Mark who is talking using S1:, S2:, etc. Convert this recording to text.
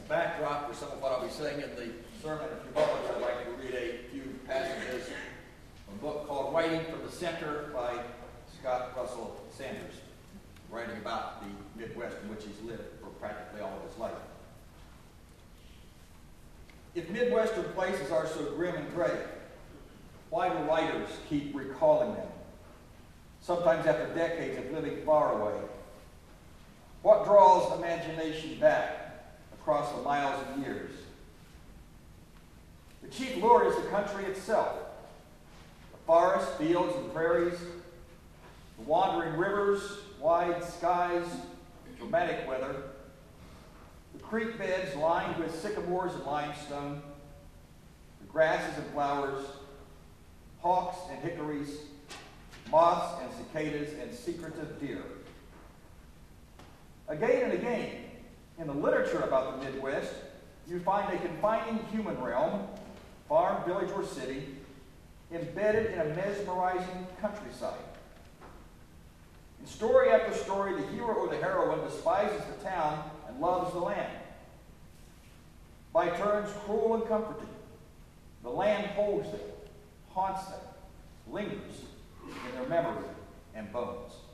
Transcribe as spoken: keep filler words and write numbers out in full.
S1: backdrop for some of what I'll be saying in the sermon in a few moments, I'd like to read a few passages from a book called Writing from the Center by Scott Russell Sanders, writing about the Midwest in which he's lived for practically all of his life. If Midwestern places are so grim and gray, why do writers keep recalling them, sometimes after decades of living far away? What draws imagination back across the miles of years? The chief lure is the country itself. The forests, fields, and prairies, the wandering rivers, wide skies, dramatic weather, the creek beds lined with sycamores and limestone, the grasses and flowers, hawks and hickories, moths and cicadas, and secretive deer. Again and again, in the literature about the Midwest, you find a confining human realm, farm, village, or city, embedded in a mesmerizing countryside. In story after story, the hero or the heroine despises the town and loves the land. By turns cruel and comforting, the land holds them, haunts them, lingers in their memory and bones.